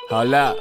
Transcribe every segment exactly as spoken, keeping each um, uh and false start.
Hold up.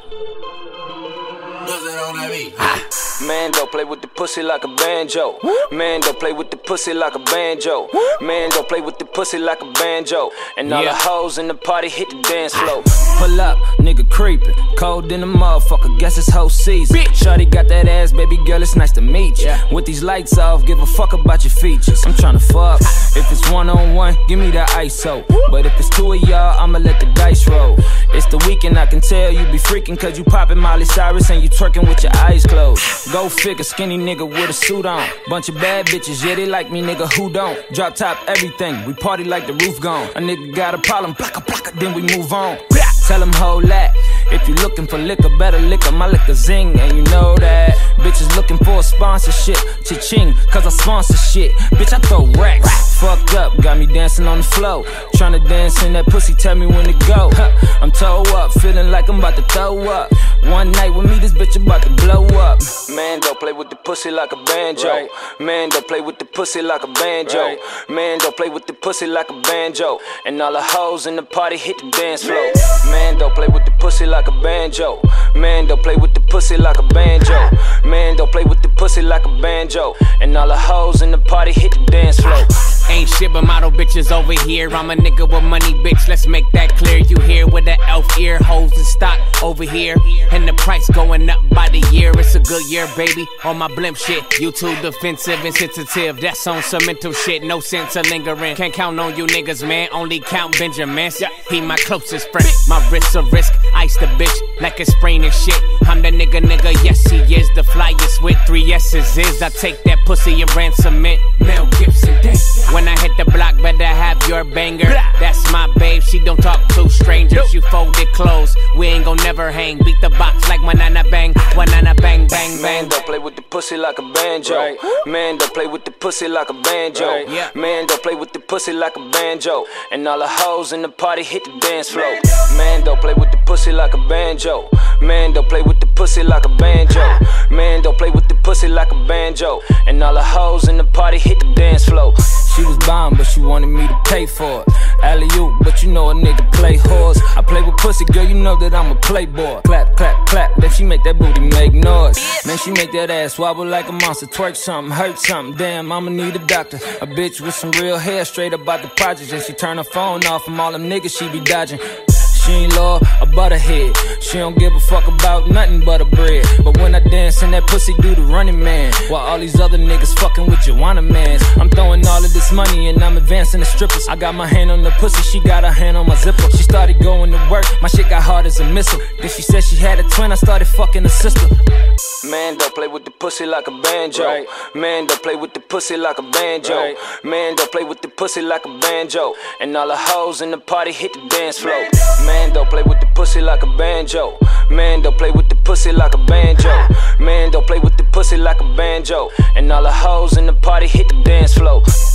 Man, don't play with the pussy like a banjo. Man, don't play with the pussy like a banjo. Man, don't play with the pussy like a banjo. And all Yeah. the hoes in the party hit the dance floor. Pull up, nigga creepin'. Cold in the motherfucker, guess it's whole season. Shawty got that ass, baby girl, it's nice to meet ya. With these lights off, give a fuck about your features. I'm tryna fuck. If it's one on one, give me the I S O. But if it's two of y'all, I'ma let the dice roll. It's the weekend, I can tell you be freaking, cause you poppin' Miley Cyrus and you twerking with your eyes closed. Go figure, skinny nigga with a suit on. Bunch of bad bitches, yeah, they like me, nigga, who don't? Drop top everything, we party like the roof gone. A nigga got a problem, blocka, blocka, then we move on. Tell him hold that. If you looking for liquor, better liquor, my liquor zing, and you know that. Bitches looking for a sponsorship, cha-ching, cause I sponsor shit. Bitch, I throw racks. Fucked up, got me dancing on the floor. Tryna dance in that pussy, tell me when to go. Huh, I'm toe up, feeling like I'm about to throw up. One night with me, this bitch about to blow up. Man, don't play with the pussy like a banjo. Right. Man, don't play with the pussy like a banjo. Right. Man, don't play with the pussy like a banjo. And all the hoes in the party hit the dance floor. Man, don't play with the pussy like a banjo. Man, don't play with the pussy like a banjo. Man, don't play with the pussy like a banjo. And all the hoes in the party hit the dance floor. Ain't shit but model bitches over here. I'm a nigga with money, bitch, let's make that clear. You here with the elf ear, hoes in stock over here. And the price going up by the year. It's a good year, baby, on my blimp shit. You too defensive and sensitive, that's on some mental shit. No sense of lingering, can't count on you niggas, man. Only count Benjamins, he my closest friend. My wrist's a risk, ice the bitch like it's spraining shit. I'm the nigga, nigga, yes he is. The flyest with three S's is. I take that pussy and ransom it. Mel Gibson, when I hit the block, better have your banger. That's my babe, she don't talk to strangers. You folded clothes, we ain't gon' never hang. Beat the box like banana bang, banana bang, bang, bang. Man, don't play with the pussy like a banjo. Right. Man, don't play with the pussy like a banjo. Right. Yeah. Man, don't play with the pussy like a banjo. And all the hoes in the party hit the dance floor. Man, don't play with the pussy like a banjo. Man, don't play with the pussy like a banjo. Man, don't play with the pussy like a banjo. And all the hoes in the party hit the dance floor. She was bomb, but she wanted me to pay for it. Alley-oop, but you know a nigga play horse. I play with pussy, girl, you know that I'm a playboy. Clap, clap, clap, then she make that booty make noise. Man, she make that ass wobble like a monster. Twerk something, hurt something, damn, I'ma need a doctor. A bitch with some real hair, straight up out the projects. And she turn her phone off from all them niggas she be dodging. She ain't law, a butterhead. She don't give a fuck about nothing but a bread. But when I dance in that pussy, do the running man. While all these other niggas fucking with Joanna mans. I'm throwing all of this money and I'm advancing the strippers. I got my hand on the pussy, she got her hand on my zipper. She started going to work, my shit got hard as a missile. Then she said she had a twin, I started fucking her sister. Man, don't play with the pussy like a banjo. Right. Man, don't play with the pussy like a banjo. Right. Man, don't play with the pussy like a banjo. And all the hoes in the party hit the dance floor. Man, don't play with the pussy like a banjo. Man, don't play with the pussy like a banjo. Man, don't play with the pussy like a banjo. And all the hoes in the party hit the dance floor.